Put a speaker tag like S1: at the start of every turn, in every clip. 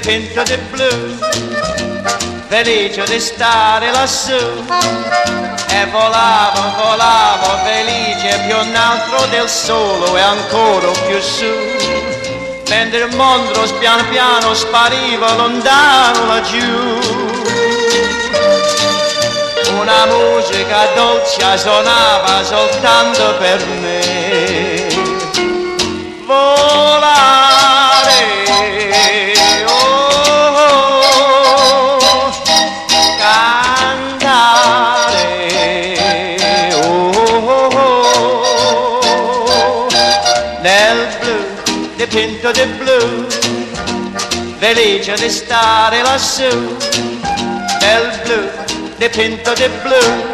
S1: dipinto di blu, felice di stare lassù. E volavo, volavo felice più in alto del sole e ancora più su, mentre il mondo piano piano spariva lontano laggiù. Una musica dolce suonava soltanto per me. Volare, oh, oh, cantare, oh, oh, nel blu, dipinto di blu, felice di stare lassù, nel blu, dipinto di blu.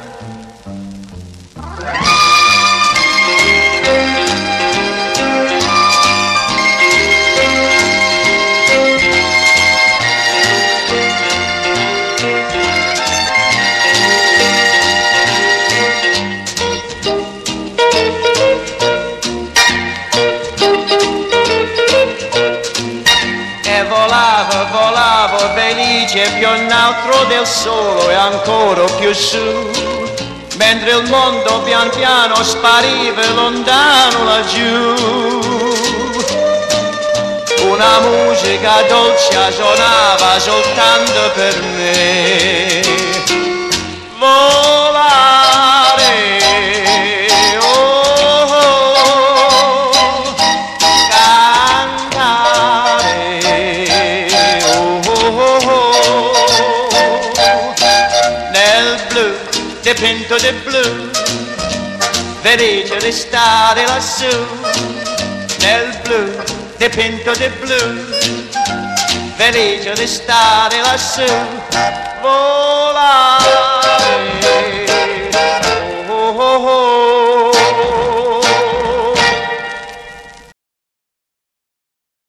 S1: E volavo, volavo felice più in alto del sole e ancora più su, mentre il mondo pian piano spariva lontano laggiù. Una musica dolce suonava soltanto per me. Volare, oh, oh, cantare, oh, oh, nel blu, dipinto di blu, felice di stare lassù, nel blu, dipinto di blu, felice di stare lassù.